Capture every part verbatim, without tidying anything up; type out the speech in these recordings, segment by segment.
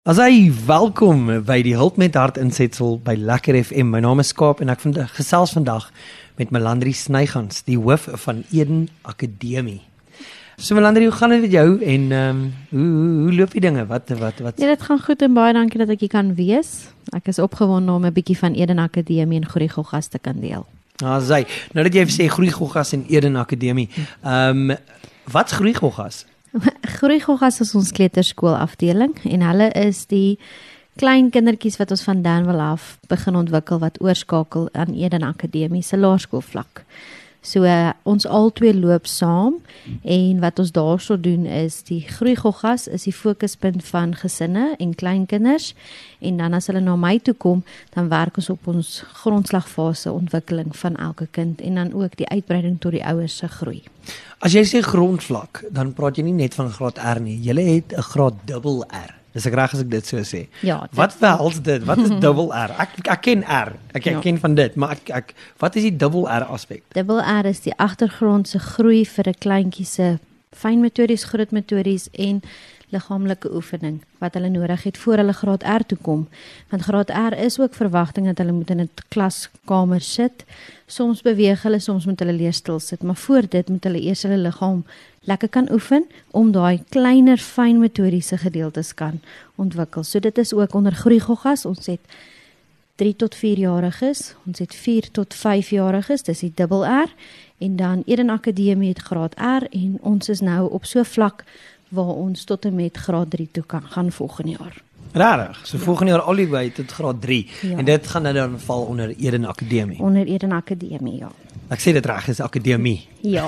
As hy welkom by die Hulp met Hart insetsel by Lekker F M. My naam is Kaap en ek vandag gesels vandag met Melandri Snygans, die hoof van Eden Akademie. So Melandri, hoe gaan dit met jou en um, hoe, hoe hoe loop die dinge? Wat wat wat? Ja, dit gaan goed en baie dankie dat ek hier kan wees. Ek is opgewonde om 'n bietjie van Eden Akademie en Groei Goggas te kan deel. Ah, sy. Nou dat jy sê Groei Goggas en Eden Akademie. Ehm um, wat's Groei Goggas? Groei Goggas is ons kleuterskool afdeling en hulle is die klein kindertjies wat ons van Danwil af begin ontwikkel wat oorskakel aan Eden Akademie se laerskoolvlak. So uh, ons albei loop saam en wat ons daarso doen is die Groei Goggas is die fokuspunt van gesinne en kleinkinders en dan as hulle na my toe kom, dan werk ons op ons grondslagfase ontwikkeling van elke kind en dan ook die uitbreiding tot die ouers se groei. As jy sê grondvlak, dan praat jy nie net van graad R nie. Jy het 'n graad dubbel R. Dis ek reg as ek dit so sê. Ja, wat behels dit? Wat is dubbel R? Ek ek ken R. Ek, ek ja. ken van dit, maar ek ek wat is die dubbel R aspek? Dubbel R is die agtergrondse groei vir 'n kleintjie se fynmetodies, grootmetodies en liggaamlike oefening wat hulle nodig het voor hulle graad R toe kom. Want graad R is ook verwagting dat hulle moet in 'n klaskamer sit. Soms beweeg hulle, soms moet hulle leer stil sit, maar voor dit moet hulle eers hulle liggaam lekker kan oefen om daai kleiner fynmetodiese gedeeltes kan ontwikkel. So dit is ook onder Groei Goggas. Ons het drie tot vier jariges, ons het vier tot vyf jariges, dis die dubbel R en dan Eden Akademie het graad R en ons is nou op so vlak waar ons tot en met graad drie toe kan gaan volgende jaar. Rarig. So ja. Volgende jaar al die way tot graad drie Ja. en dit gaan nou dan val onder Eden Akademie. Onder Eden Akademie, ja. Ek sê dit reg, is akademie. Ja.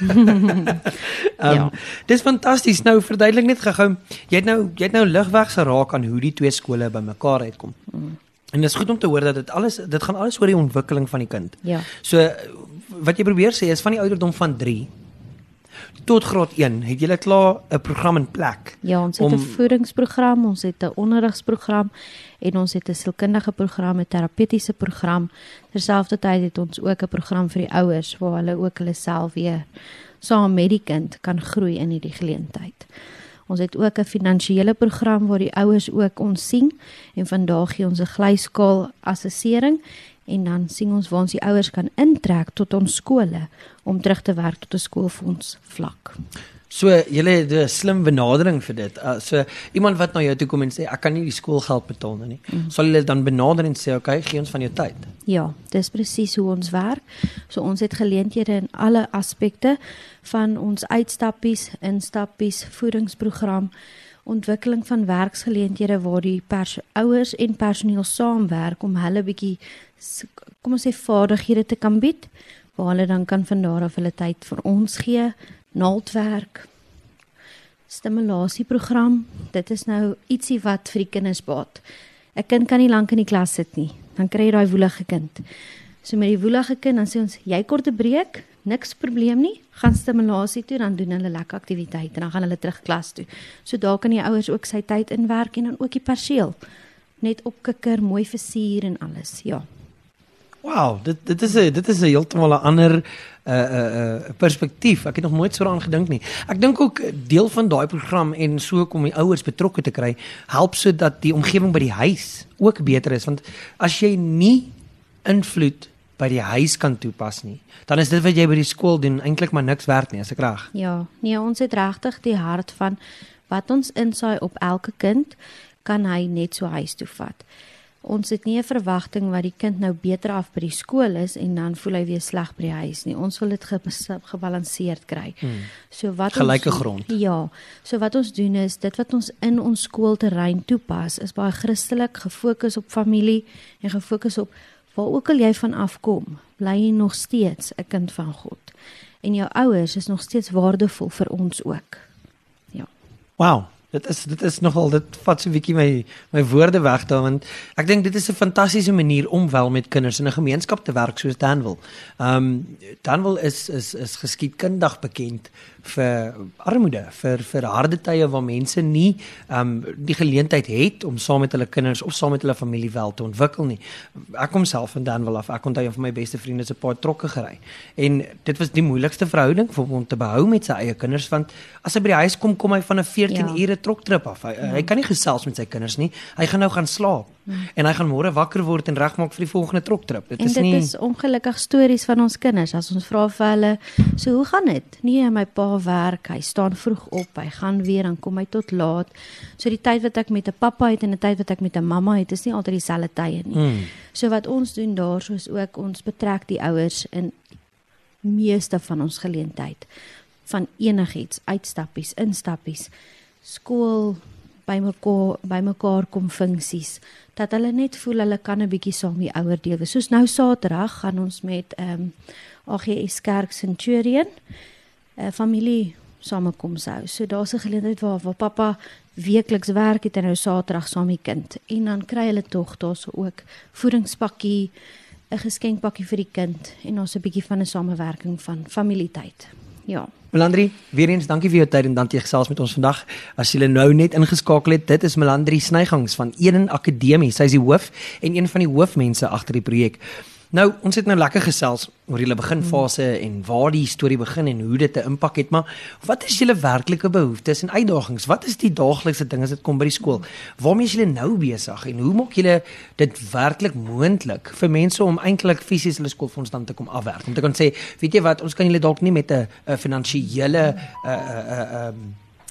um, Ja. Dis fantasties. Nou verduidelik net gou-gou. Jy het nou jy het nou ligweg geraak aan hoe die twee skole bymekaar uitkom. Mm. En dit is goed om te hoor dat dit alles dit gaan alles oor die ontwikkeling van die kind. Ja. So wat jy probeer sê is van die ouderdom van drie tot graad een, het julle klaar 'n program in plek? Ja, ons het 'n om... voedingsprogram, ons het 'n onderrigsprogram en ons het 'n sielkundige program, 'n terapeutiese program. Terselfdertyd het ons ook 'n program vir die ouers waar hulle ook hulle self weer saam met die kind kan groei in hierdie geleentheid. Ons het ook 'n finansiële program waar die ouers ook ons sien en vandag gee ons 'n glyskaal assessering en dan sien ons waar ons die ouers kan intrek tot ons skole om terug te werk tot 'n skoolfonds vlak. So julle het 'n slim benadering vir dit. Uh, so iemand wat na jou toe kom en sê ek kan nie die skoolgeld betaal nie. Mm. Sal julle dan benader en sê okay, gee ons van jou tyd. Ja, dis presies hoe ons werk. So ons het geleenthede in alle aspekte van ons uitstappies, instappies, voedingsprogram, ontwikkeling van werksgeleenthede waar die pers- ouers en personeel saamwerk om hulle bietjie kom ons sê vaardighede te kan bied, waar hulle dan kan van daar af hulle tyd vir ons gee, naaldwerk, stimulasieprogram. Dit is nou ietsie wat vir die kinders baat. 'n Kind kan nie lank in die klas sit nie, dan kry jy daai woelige kind. So met die woelige kind, dan sê ons, jy kort 'n breek, niks probleem nie, gaan stimulasie toe, dan doen hulle lekker aktiwiteite, en dan gaan hulle terug klas toe. So daar kan die ouers ook sy tyd inwerk, en dan ook die perseel. Net opkikker, mooi versier en alles, ja. Wow, dit dit is 'n dit is 'n heeltemal 'n ander 'n uh, 'n uh, uh, perspektief. Ek het nog nooit so daaraan gedink nie. Ek dink ook deel van daai program en so kom die ouers betrokke te kry, help sodat die omgewing by die huis ook beter is, want as jy nie invloed by die huis kan toepas nie, dan is dit wat jy by die skool doen eintlik maar niks werd nie, as ek reg. Ja, nee, ons het regtig die hart van wat ons insaai op elke kind, kan hy net so huis toe vat. Ons het nie 'n verwagting wat die kind nou beter af by die skool is en dan voel hy weer sleg by die huis nie. Ons wil dit ge gebalanseerd kry. Hmm. So wat Gelyke ons, grond. Ja, so wat ons doen is, dit wat ons in ons skoolterrein toepas, is baie Christelik, gefokus op familie en gefokus op waar ook al jy van afkom, bly jy nog steeds 'n kind van God. En jou ouers is nog steeds waardevol vir ons ook. Ja. Wow. Dit is dit is nogal dit vat so 'n bietjie my my woorde weg daar, want ek dink dit is 'n fantastiese manier om wel met kinders in 'n gemeenskap te werk soos Danwil. Ehm um, Danwil is is is geskiedkundig bekend vir armoede, vir vir harde tye waar mense nie ehm um, die geleentheid het om saam met hulle kinders of saam met hulle familie wel te ontwikkel nie. Ek kom self van Danwil af. Ek onthou een van my beste vriende se pa trokke gery. En dit was die moeilikste verhouding vir hom te behou met sy eie kinders, want as hy by die huis kom, kom hy van 'n veertien ure 'n troktrip af. Hy, ja. hy kan nie gesels met sy kinders nie. Hy gaan nou gaan slaap. Ja. En hy gaan môre wakker word en regmaak vir die volgende troktrip. Dit en is dit nie is ongelukkig stories van ons kinders. As ons vra vir hulle, so hoe gaan dit? Nee, my pa werk, hy staan vroeg op, hy gaan weer, dan kom hy tot laat. So die tyd wat ek met 'n pappa het en die tyd wat ek met 'n mamma het, is nie altyd dieselfde tye nie. Hmm. So wat ons doen daar, soos ook ons betrek die ouers in meeste van ons geleentheid. Van enigiets, uitstappies, instappies, skool, by mekaar, by mekaar kom funksies, dat hulle net voel hulle kan 'n bietjie saam die ouer deel wees. Soos nou Saterdag gaan ons met um, A G S Kerk Centurion, uh, familie samekoms hou. So daar's 'n geleentheid waar, waar pappa weekliks werk het en nou Saterdag saam die kind. En dan kry hulle tog daar's ook voedingspakkie, 'n geskenkpakkie vir die kind en ons 'n bietjie van 'n samewerking van familietyd. Ja. Melandri, weer eens dankie vir jou tyd en dankie gesels met ons vandag. As jy nou net ingeskakel het, dit is Melandri Snygangs van Eden Akademie. Sy is die hoof en een van die hoofmense agter die projek. Nou, ons het nou lekker gesels oor julle beginfase en waar die storie begin en hoe dit 'n impak het, maar wat is julle werklike behoeftes en uitdagings? Wat is die daaglikse dinge as dit kom by die skool? Waarmee is julle nou besig en hoe maak julle dit werklik moontlik vir mense om eintlik fisies hulle skoolfonds dan te kom afwerk? Om te kan sê, weet jy wat, ons kan julle dalk nie met 'n finansiële 'n 'n 'n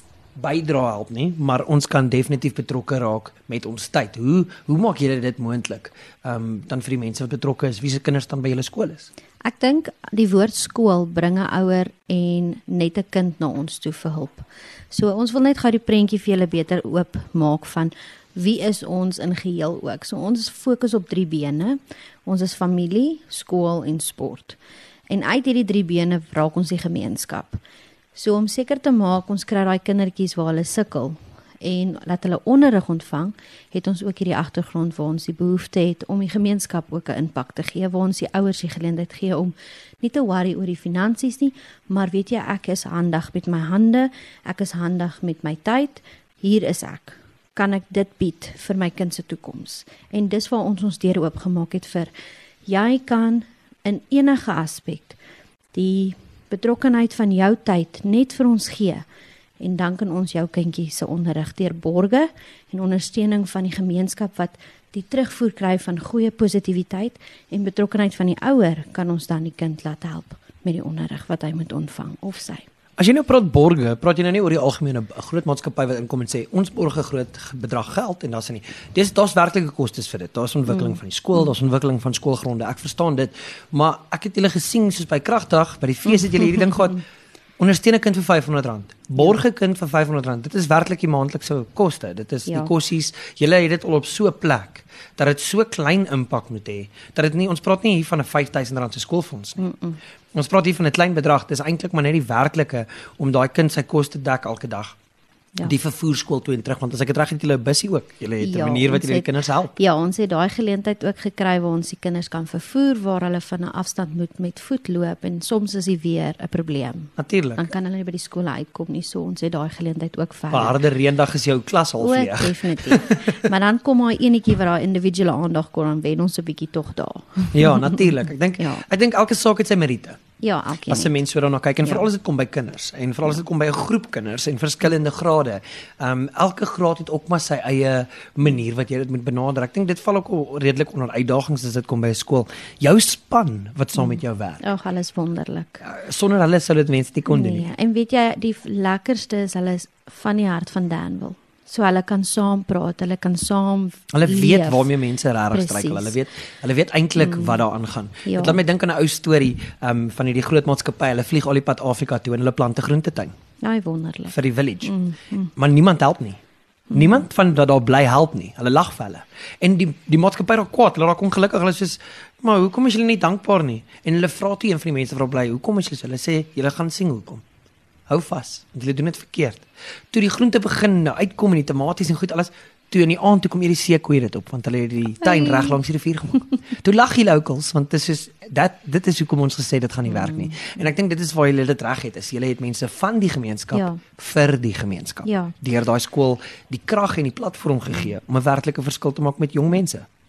bydra help nie, maar ons kan definitief betrokke raak met ons tyd. Hoe hoe maak julle dit moontlik? Ehm um, dan vir die mense wat betrokke is, wie se kinders dan by julle skool is? Ek dink die woord skool bring 'n ouer en net 'n kind na ons toe vir hulp. So ons wil net gou die prentjie vir julle beter oop maak van wie is ons in geheel ook. So ons fokus op drie bene. Ons is familie, skool en sport. En uit hierdie drie bene raak ons die gemeenskap. So om seker te maak, ons kry daai kindertjies waar hulle sukkel en laat hulle onderrig ontvang, het ons ook hierdie agtergrond waar ons die behoefte het om die gemeenskap ook 'n impak te gee, waar ons die ouers die geleentheid gee om nie te worry oor die finansies nie, maar weet jy, ek is handig met my hande, ek is handig met my tyd, hier is ek. Kan ek dit bied vir my kind se toekoms? En dis waar ons ons deure oopgemaak het vir, jy kan in enige aspek die betrokkenheid van jou tyd net vir ons gee en dan kan ons jou kindjie se onderrig deur borge en ondersteuning van die gemeenskap wat die terugvoer kry van goeie positiwiteit en betrokkenheid van die ouer kan ons dan die kind laat help met die onderrig wat hy moet ontvang of sy. As jy nou praat borge, praat jy nou nie oor die algemene groot maatskappy wat inkom en sê ons borg 'n groot bedrag geld en daar's nie. Dis daar's werklike kostes vir dit. Daar's ontwikkeling mm. van die skool, daar's ontwikkeling van skoolgronde. Ek verstaan dit, maar ek het julle gesien soos by Kragdag, by die fees het julle hierdie ding gehad. Ondersteun 'n kind vir vyfhonderd rand. Borg 'n kind vir vyfhonderd rand. Dit is werklik die maandelikse koste. Dit is ja. die kossies. Julle het dit al op so 'n plek dat dit so klein impak moet hê. Dat dit nie ons praat nie hier van 'n vyf duisend rand se skoolfonds nie. Mm -mm. Ons praat hier van 'n klein bedrag. Dis eintlik maar net die werklike om daai kind sy kos te dek elke dag. Ja. Die vervoerskool toe en terug, want as ek dit reg het, julle 'n bussie ook. Julle het 'n ja, manier wat julle die kinders help. Ja, ons het daai geleentheid ook gekry waar ons die kinders kan vervoer waar hulle van 'n afstand moet met voet loop en soms is die weer 'n probleem. Natuurlik. Dan kan hulle nie by die skole uitkom nie, so ons het daai geleentheid ook verder. 'n Harde reendag is jou klas half leeg. Definitief. Maar dan kom daai enetjie wat daai individuele aandag kon aan wen ons 'n bietjie tog daar. Ja, natuurlik. Ek dink ja. ek dink elke saak het sy meriete. Ja, elkeen. As 'n mens so daarna kyk en ja. veral as dit kom by kinders en veral as dit kom by 'n groep kinders en verskillende grade. Ehm um, elke graad het ook maar sy eie manier wat jy dit moet benader. Ek dink dit val ook al redelik onder uitdagings as dit kom by 'n skool. Jou span wat saam met jou werk. Ag, alles wonderlik. Uh, sonder hulle sou dit mense nie kon doen nie. Nee, en weet jy, die lekkerste is hulle is van die hart van Danville. So hulle kan saam praat, hulle kan saam Hulle weet leef. Waarmee mense regtig struikel. Hulle weet hulle weet eintlik mm. wat daar aangaan. Ja. Dit laat my dink aan 'n ou storie um, van hierdie groot maatskappy. Hulle vlieg al die pad Afrika toe en hulle plant 'n groentetuin. Ja, wonderlik. Vir die village. Mm. Mm. Maar niemand help nie. Mm. Niemand van dat daar bly help nie. Hulle lag vir hulle. En die die maatskappy raak kwaad, hulle raak ongelukkig. Hulle sê, "Maar hoekom is julle nie dankbaar nie?" En hulle vra toe een van die mense wat daar bly, "Hoekom is julle so?" Hulle sê, "Julle gaan sien hoekom." Hou vas, want julle doen dit verkeerd. Toe die groente begin nou uitkom en die tomaties en goed alles, toe in die aand toe kom hierdie seekoeie dit op, want hulle het die tuin hey. reg langs die rivier gemaak. Toe lag die locals, want dit is soos, dat, dit is hoekom ons gesê dit gaan nie werk nie. En ek dink dit is waar julle dit reg het, is julle het mense van die gemeenskap ja. vir die gemeenskap. Ja. Deur daai skool die krag en die platform gegee om 'n werklike verskil te maak met jong mense.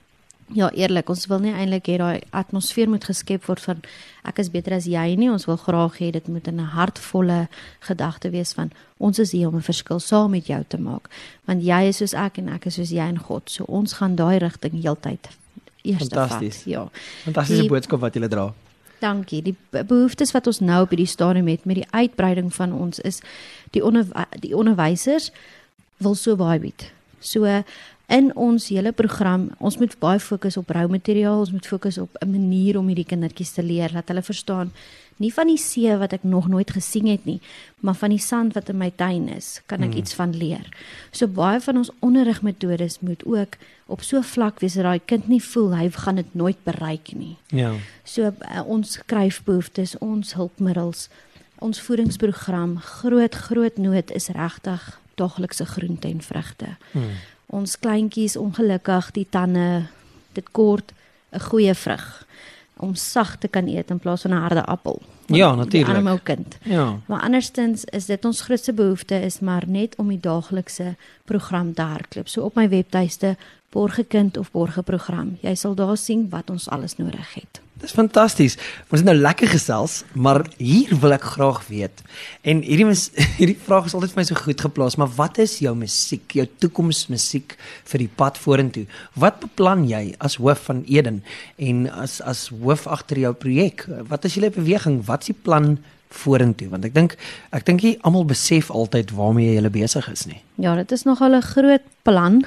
Ja, eerlik, ons wil nie eintlik hê daai atmosfeer moet geskep word van ek is beter as jy nie, ons wil graag hê dit moet in 'n hartvolle gedagte wees van ons is hier om 'n verskil saam met jou te maak, want jy is soos ek en ek is soos jy en God, so ons gaan daai rigting heeltyd eerste vat. Fantasties. Ja. Fantastiese Die- boodskap wat jy dra. Dankie. Die be- behoeftes wat ons nou op hierdie stadium het met die uitbreiding van ons is die onderwy die onderwysers wil so baie bied. So in ons hele program, ons moet baie fokus op roumateriaal, ons moet fokus op 'n manier om hierdie kindertjies te leer, dat hulle verstaan, nie van die see wat ek nog nooit gesien het nie, maar van die sand wat in my tuin is, kan ek hmm. iets van leer. So baie van ons onderrigmetodes moet ook op so 'n vlak wees dat daai kind nie voel hy gaan dit nooit bereik nie. Ja. So uh, ons skryfbehoeftes, ons hulpmiddels, ons voedingsprogram, groot groot nood is regtig daaglikse groente en vrugte. Hmm. Ons kleintjies ongelukkig die tande, dit kort 'n goeie vrug om sag te kan eet in plaas van 'n harde appel. Ja, natuurlik. Arme kind. Ja. Maar anderstens is dit ons grootste behoefte is maar net om die daaglikse program te hardloop. So op my webtuiste Borgekind of Borgeprogram. Jy sal daar sien wat ons alles nodig het. Dis fantasties. Ons het nou lekker gesels, maar hier wil ek graag weet. En hierdie mis, hierdie vraag is altyd vir my so goed geplaas, maar wat is jou musiek, jou toekomsmusiek vir die pad vorentoe? Wat beplan jy as hoof van Eden en as as hoof agter jou projek? Wat is julle beweging? Wat is die plan vorentoe? Want ek dink ek dink nie almal besef altyd waarmee jy besig is nie. Ja, dit is nogal 'n groot plan.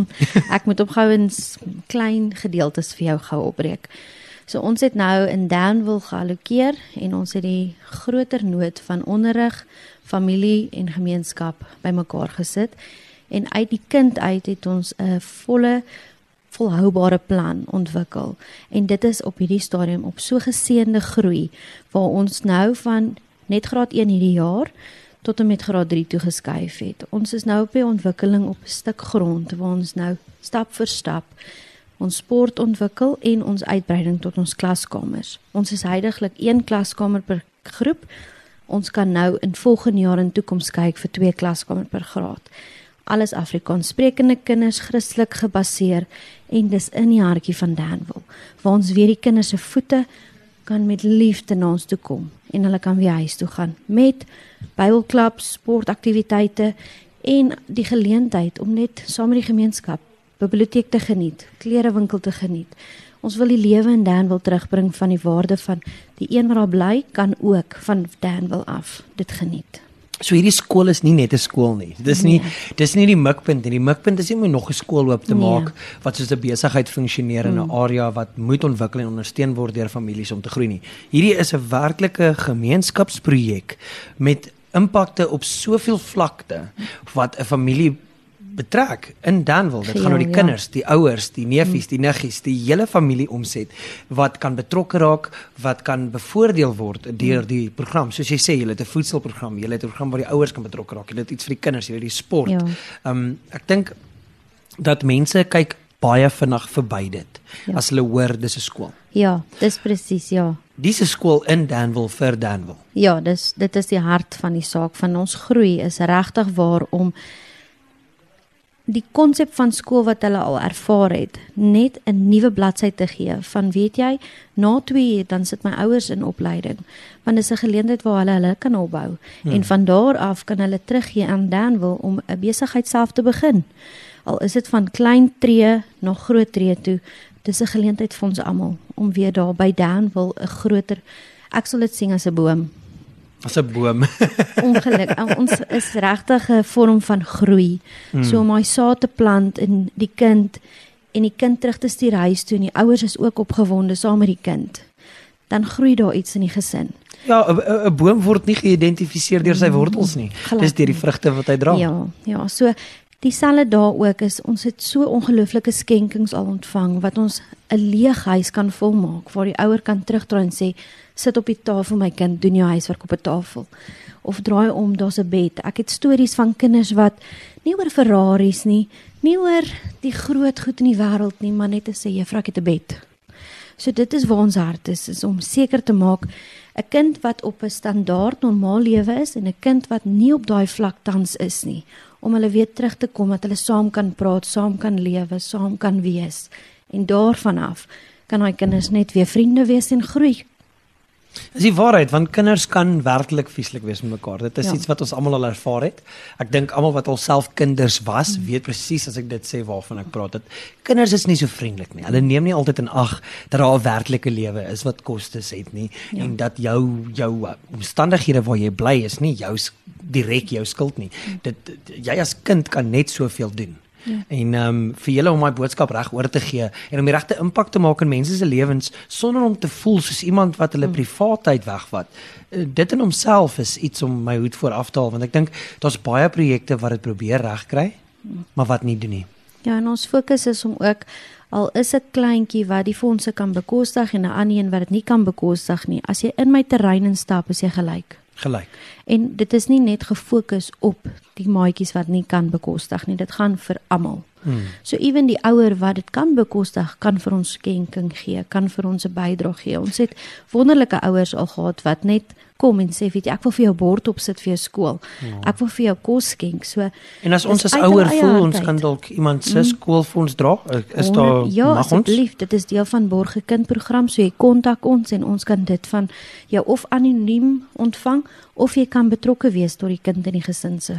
Ek moet op gou in klein gedeeltes vir jou gou opbreek. So ons het nou in Danville geallokeer en ons het die groter nood van onderrig, familie en gemeenskap bymekaar gesit en uit die kind uit het ons 'n volle volhoubare plan ontwikkel en dit is op hierdie stadium op so geseënde groei waar ons nou van net graad een hierdie jaar tot en met graad drie toe geskuif het. Ons is nou op die ontwikkeling op 'n stuk grond waar ons nou stap vir stap ons sport ontwikkel en ons uitbreiding tot ons klaskamers. Ons is heidaglik een klaskamer per groep. Ons kan nou in volgende jaar in toekoms kyk vir twee klaskamer per graad. Alles Afrikaans sprekende kinders, Christelik gebaseer en dis in die hartjie van Danville, waar ons weer die kinders se voete kan met liefde na ons toe kom en hulle kan weer huis toe gaan met Bybelklubs, sportaktiwiteite en die geleentheid om net saam met die gemeenskap biblioteek te geniet, klerewinkel te geniet. Ons wil die lewe in Danville terugbring van die waarde van die een wat daar bly, kan ook van Danville af dit geniet. So hierdie skool is nie net 'n skool nie. Dis nie nee. dis nie die mikpunt nie. Die mikpunt is nie om nog 'n skool oop te nee. maak wat soos 'n besigheid funksioneer in 'n mm. area wat moet ontwikkel en ondersteun word deur families om te groei nie. Hierdie is 'n werklike gemeenskapsprojek met impakte op soveel vlakte wat 'n familie betrek in Danville. Dit gaan oor die ja. kinders, die ouers, die neefies, die niggies, die hele familie omset wat kan betrokke raak, wat kan bevoordeel word deur die program. Soos jy sê, jy het 'n voedselprogram, jy het 'n program waar die ouers kan betrokke raak. Jy het iets vir die kinders, jy het die sport. Ja. Um ek dink dat mense kyk baie vinnig verby dit ja. as hulle hoor dis 'n skool. Ja, dis presies, ja. Dis 'n skool in Danville vir Danville. Ja, dis dit is die hart van die saak van ons groei is regtig waar om die konsep van skool wat hulle al ervaar het, net 'n nuwe bladsy te gee, van weet jy, na twee jaar dan sit my ouers in opleiding, want dis 'n geleentheid waar hulle hulle kan opbou, hmm. en van daar af kan hulle teruggee aan Danville om 'n besigheid self te begin. Al is dit van klein tree na groot tree toe, dis 'n geleentheid vir ons almal, om weer daar by Danville 'n groter, ek sal dit sien as 'n boom, as 'n boom. Ongeluk. Ons is regtig 'n vorm van groei. Hmm. So om my saad te plant in die kind en die kind terug te stuur huis toe en die ouers is ook opgewonde saam met die kind. Dan groei daar iets in die gesin. Ja, 'n 'n boom word nie geïdentifiseer deur sy wortels nie. Glad Dis deur die vrugte wat hy dra. Ja, ja, so dieselfde daar ook is ons het so ongelooflike skenkings al ontvang wat ons 'n leeg huis kan volmaak waar die ouer kan terugdraai en sê sit op die tafel my kind, doen jou huiswerk op 'n tafel. Of draai om, daar's 'n bed. Ek het stories van kinders wat nie oor Ferraris nie, nie oor die groot goed in die wêreld nie, maar net te sê juffrou ek het 'n bed. So dit is waar ons hart is, is om seker te maak 'n kind wat op 'n standaard normaal lewe is en 'n kind wat nie op daai vlak tans is nie, om hulle weer terug te kom dat hulle saam kan praat, saam kan lewe, saam kan wees En daarvan af kan daai kinders net weer vriende wees en groei. Dis die waarheid, want kinders kan werklik vieslik wees met mekaar. Dit is Ja. iets wat ons almal al ervaar het. Ek dink almal wat al self kinders was, mm. weet presies as ek dit sê waarvan ek praat. Dat kinders is nie so vriendelik nie. Hulle neem nie altyd in ag dat daar 'n werklike lewe is wat kostes het nie Ja. en dat jou jou omstandighede waar jy bly is nie jou direk jou skuld nie. Mm. Dit jy as kind kan net soveel doen. Ja. En ehm um, vir julle om my boodskap reg oor te gee en om die regte impak te maak in mense se lewens sonder om te voel soos iemand wat hulle mm. privaatheid wegvat. Uh, dit in homself is iets om my hoed voor af te haal want ek dink daar's baie projekte wat dit probeer regkry, mm. maar wat nie doen nie. Ja, en ons fokus is om ook, al is 'n kleintjie wat die fondse kan bekostig en 'n ander een wat dit nie kan bekostig nie, as jy in my terrein instap, is jy gelyk. Gelyk. En dit is nie net gefokus op die maatjies wat nie kan bekostig nie, dit gaan vir almal. Hmm. So ewen die ouer wat dit kan bekostig, kan vir ons skenking gee, kan vir ons 'n bydrae gee. Ons het wonderlike ouers al gehad wat net kom en sê, weet jy, ek wil vir jou bord opsit vir jou skool. Ja. Ek wil vir jou kos skenk. So En as ons as uit ouer hulle eie voel ons hardheid. kan dalk iemand se skoolfonds dra, is Honderd- daar Ja, mag ons? asseblief, dit is deel van Borge Kindprogram, so jy kontak ons en ons kan dit van jou of anoniem ontvang of jy kan betrokke wees tot die kind en die gesin se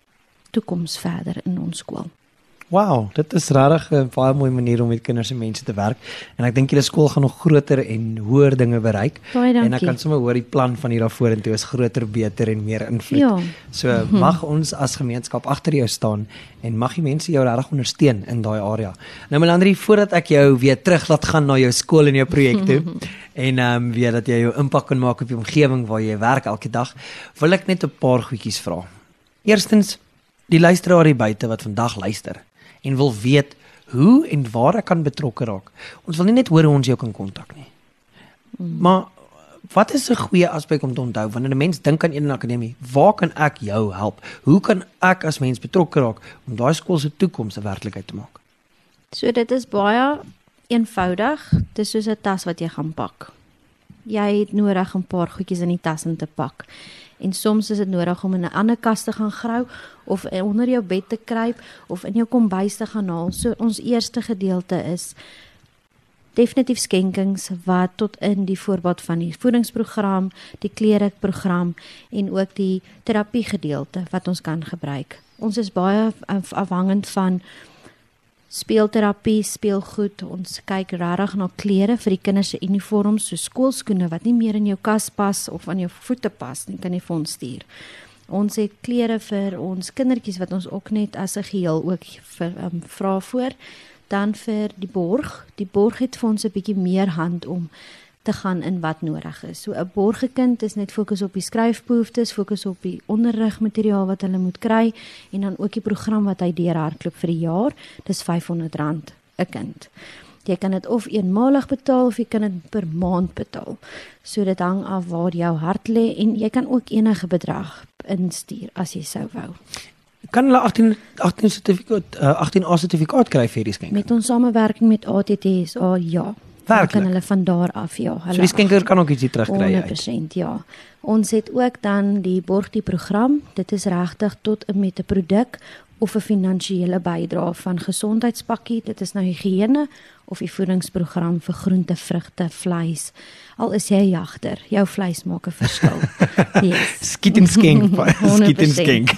toekoms verder in ons skool. Wow, dit is regtig 'n baie mooi manier om met kinders en mense te werk. En ek dink julle skool gaan nog groter en hoër dinge bereik. Baie dankie. En ek kan sommer hoor die plan van hier af vorentoe is groter, beter en meer invloed. Ja. So mag ons as gemeenskap agter jou staan en mag die mense jou regtig ondersteun in daai area. Nou Melandrie, voordat ek jou weer terug laat gaan na jou skool en jou projekte en ehm um, weet dat jy jou impak kan maak op die omgewing waar jy werk elke dag, wil ek net 'n paar goedjies vra. Eerstens, die luisteraar hier buite wat vandag luister en wil weet hoe en waar ek kan betrokke raak. Ons wil nie net hoor hoe ons jou kan kontak nie. Mm. Maar wat is 'n goeie aspek om te onthou wanneer 'n mens dink aan een akademie? Waar kan ek jou help? Hoe kan ek as mens betrokke raak om daai skool se toekoms 'n werklikheid te maak? So dit is baie eenvoudig. Dit is soos 'n tas wat jy gaan pak. Jy het nodig 'n paar goedjies in die tas in te pak. En soms is dit nodig om in 'n ander kas te gaan grou of onder jou bed te kruip of in jou kombuis te gaan haal. So ons eerste gedeelte is definitief skenkings wat tot in die voorbeeld van die voedingsprogram, die klereprogram en ook die terapie gedeelte wat ons kan gebruik. Ons is baie afhangend van speelterapie, speelgoed. Ons kyk regtig na klere vir die kinders se uniforms, so skoolskoene wat nie meer in jou kas pas of aan jou voete pas nie, kan jy vir ons stuur. Ons het klere vir ons kindertjies wat ons ook net as 'n geheel ook vir um, vra voor. Dan vir die borg. Die borg het vir ons 'n bietjie meer hand om te gaan in wat nodig is. So 'n borgekind is net fokus op die skryfbehoeftes, fokus op die onderrigmateriaal wat hulle moet kry en dan ook die program wat hy deurhardloop vir die jaar. Dis vyfhonderd rand 'n kind. Jy kan dit of eenmalig betaal of jy kan dit per maand betaal. So dit hang af waar jou hart lê en jy kan ook enige bedrag instuur as jy sou wou. Kan hulle agtien agtien sertifikaat uh, agtien A sertifikaat kry vir hierdie skenk? Met ons samewerking met A T T S A, ja. Dan Werklik? kan hulle van daar af, ja. So die skenker kan ook ietsie terugkry honderd uit. persent ja. Ons het ook dan die borg die program. Dit is regtig tot en met 'n produk of 'n finansiële bydrae van gesondheidspakkie. Dit is nou higiëne of die voedingsprogram vir groente, vrugte, vleis. Al is jy 'n jagter, jou vleis maak 'n verskil. Yes. Skiet en skenk, skiet en honderd persent. skenk.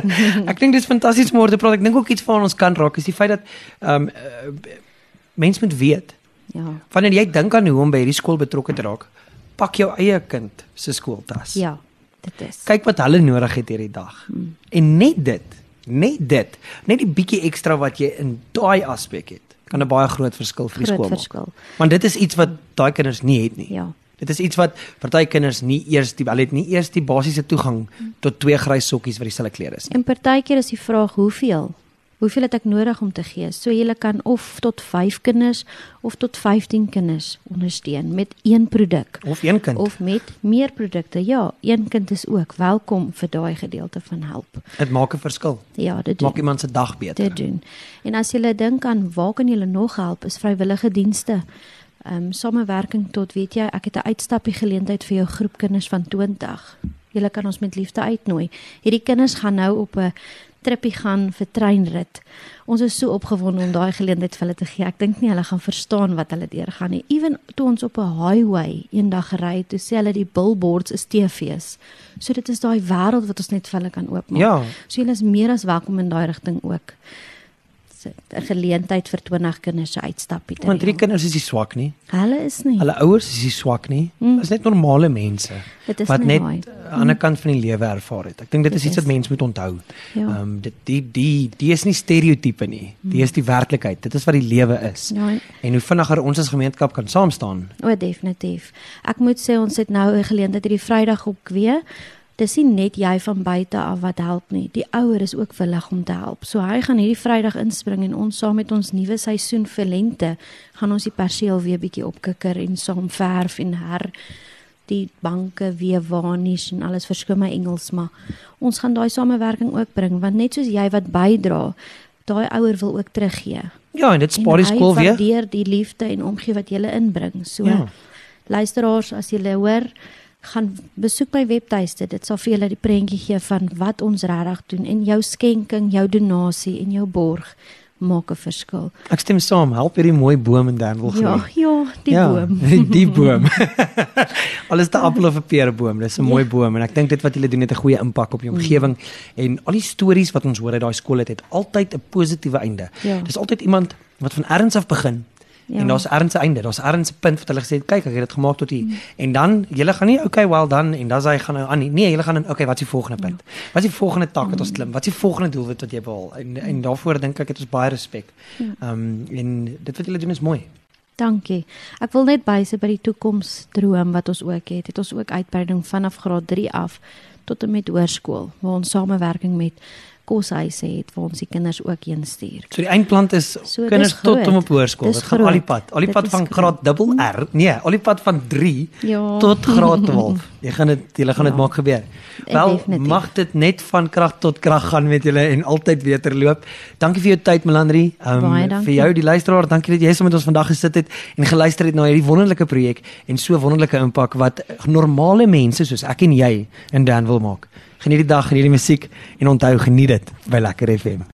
Ek dink dit is fantasties om oor te praat. Ek dink ook iets van ons kan raak is die feit dat ehm um, uh, mense moet weet. Ja. Wanneer jy dink aan hoe om by hierdie skool betrokke te raak, pak jou eie kind se skooltas. Ja, dit is. Kyk wat hulle nodig het hierdie dag. Hmm. En net dit, net dit, net die bietjie ekstra wat jy in daai aspek het, kan 'n baie groot verskil vir die Groot skool maak. verskil. Want dit is iets wat daai kinders nie het nie. Ja. Dit is iets wat party kinders nie eers die hulle het nie eers die basiese toegang tot twee grys sokkies wat dieselfde kleur is nie. En partykeer is die vraag hoeveel? Hoeveel het ek nodig om te gee? So jy kan of tot vyf kinders of tot vyftien kinders ondersteun met een produk. Of een kind. Of met meer produkte. Ja, een kind is ook welkom vir daai gedeelte van help. Dit maak 'n verskil. Ja, dit doen. Maak iemand se dag beter. Dit doen. En as jy dink aan waar kan jy nog help, is vrywillige dienste. Ehm um, samewerking tot, weet jy, ek het 'n uitstappie geleentheid vir jou groep kinders van twintig. Julle kan ons met liefde uitnooi. Hierdie kinders gaan nou op 'n trippie gaan vir treinrit. Ons is so opgewonde om daai geleentheid vir hulle te gee. Ek dink nie hulle gaan verstaan wat hulle deurgaan nie. Ewen toe ons op 'n highway eendag gery, toe sê hulle die billboards is T V's. So dit is daai wêreld wat ons net vir hulle kan oopmaak. Ja. So julle is meer as welkom in daai rigting ook. 'n Geleentheid vir twintig kinders se uitstappie te Want drie reël. kinders is nie swak nie. Hulle is nie. Hulle ouers is nie swak nie. Mm. Dit is net normale mense Dit is wat nie net daai. aan die ander kant van die lewe ervaar het. Ek dink dit is Dit iets wat is. mense moet onthou. Ja. Ehm um, dit die die die is nie stereotype nie. Die is die werklikheid. Dit is wat die lewe is. Ja, En hoe vinniger ons as gemeenskap kan saam staan. o, definitief. Ek moet sê ons het nou 'n geleentheid hierdie Vrydag op Kwee. Dis nie net jy van buite af wat help nie. Die ouer is ook willig om te help. So hy gaan hierdie Vrydag inspring en ons saam met ons nuwe seisoen vir lente gaan ons die perseel weer bietjie opkikker en saam verf en her die banke weer varnish en alles, verskoon my Engels, maar ons gaan daai samewerking ook bring want net soos jy wat bydra, daai ouer wil ook teruggee. Ja, en dit spaar die skool En hy weer. waardeer die liefde en omgee wat jy inbring. So Ja. luisteraars, as julle hoor, gaan besoek my webtuiste. Dit sal vir julle die prentjie gee van wat ons regtig doen en jou skenking, jou donasie en jou borg maak 'n verskil. Ek stem saam. Help hierdie mooi boom in Danville groei. Ja, ja, die ja, boom. Die boom. Alles te appel of 'n pereboom. Dis 'n ja. mooi boom en ek dink dit wat julle doen het 'n goeie impak op die omgewing mm. en al die stories wat ons hoor uit daai skool het, het altyd 'n positiewe einde. Ja. Dis altyd iemand wat van ergens af begin. Ja. En daar's ergens 'n einde, daar's ergens 'n punt wat hulle gesê het, kyk, ek het dit gemaak tot hier. Mm. En dan julle gaan nie okay, well dan en dan hy gaan nou aan nie. Nee, julle gaan dan okay, wat is die volgende punt? Ja. Wat is die volgende tak wat ons klim? Wat is die volgende doelwit wat jy behaal? En en daarvoor dink ek het ons baie respek. Ehm ja. um, en dit wat julle doen is mooi. Dankie. Ek wil net byse by die toekomsdroom wat ons ook het. Het ons ook uitbreiding vanaf graad drie af tot en met hoërskool waar ons samewerking met koshuise het waar ons die kinders ook heen stuur. So die eindplan is So, kinders dis tot groot. om op hoërskool. Dis Dit gaan groot. al die pad, al die Dit pad is van groot. graad dubbel R. Nee, al die pad van drie Ja. tot graad twaalf. Jy gaan dit julle gaan dit Ja. maak gebeur. En Wel, definitief. mag dit net van krag tot krag gaan met julle en altyd beter loop. Dankie vir jou tyd, Melandri. Um, Baie dankie. vir jou die luisteraar, dankie dat jy saam met ons vandag gesit het en geluister het na hierdie wonderlike projek en so wonderlike impak wat normale mense soos ek en jy in Danville maak. Geniet die dag, geniet die musiek en onthou, geniet dit by Lekker F M.